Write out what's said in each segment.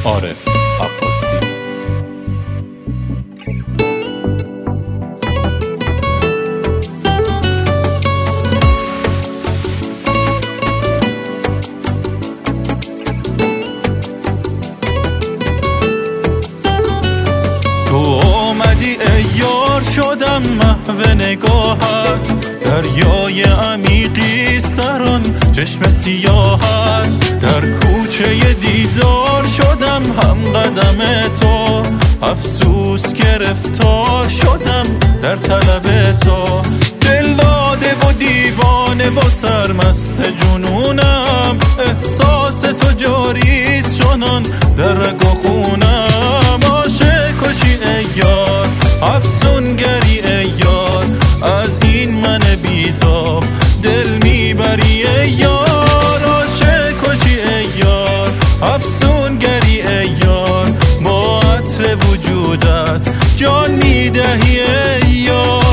عارف عباسی. تو اومدی ای یار، شدم محو نگاهت، دریای عمیقیست در آن چشم سیاهت. در کوچه دیدار شدم هم قدم تو، افسوس گرفتار شدم در طلب تو. دل داده و دیوانه و سرمست جنونم، احساس تو جاریست چنان در رگ و خونم. عاشق کشی ای یار، افسونگری ای یار، از این من بیتاب دل میبری ای یار. عاشق کشی ای یار، افسونگری ای یار، با عطر وجودت جان میدهی ای یار.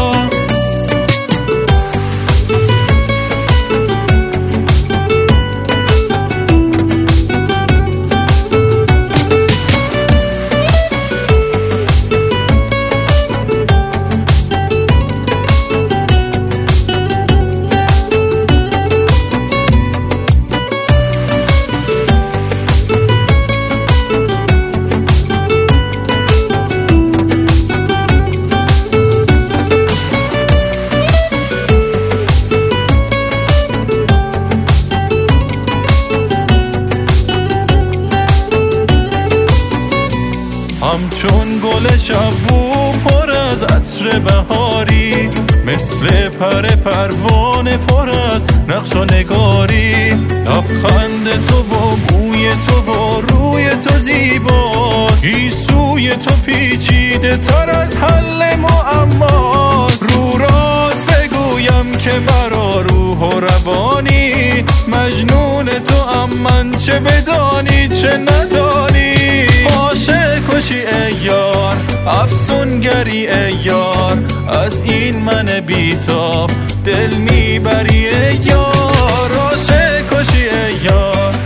همچون گل شبو پر از عطر بهاری، مثل پر پروانه پر از نقش و نگاری. لبخند تو و موی تو و روی تو زیباست، گیسوی تو پیچیده تر از حل معماست. رو راست بگویم که مرا روح و روانی، مجنون تو ام من، چه بدانی چه ندانی. عاشق کشی ای یار، افسونگری ای یار، از این من بیتاب دل میبری ای یار. عاشق کشی ای یار،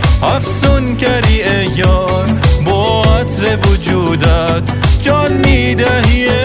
افسونگری ای یار، با عطر وجودت جان میدهی